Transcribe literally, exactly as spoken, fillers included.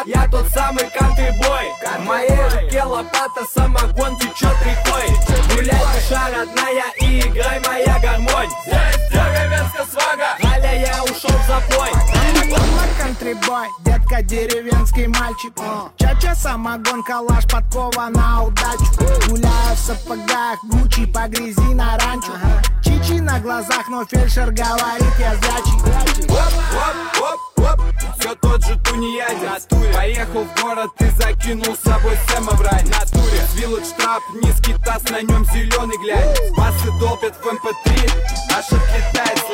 Я тот самый кантри-бой. В моей руке лопата, самогон течет рекой. Гуляй, душа родная, и играй моя гармонь. Здесь деревенская свага, Галя, я ушел в запой. Кантрибой, детка, деревенский мальчик. Чача, самогон, калаш, подкова на удачу. Гуляю в сапогах, Гуччи по грязи на ранчо. Чичи на глазах, но фельдшер говорит, я зрячий. Оп, оп, оп, оп, все тот же тунеядец. Поехал в город и закинул с собой Сэма в рай. Натуре, вилледж трап, низкий таз, на нем зеленый глянец. Басы долбят в эм пэ три, аж отлетает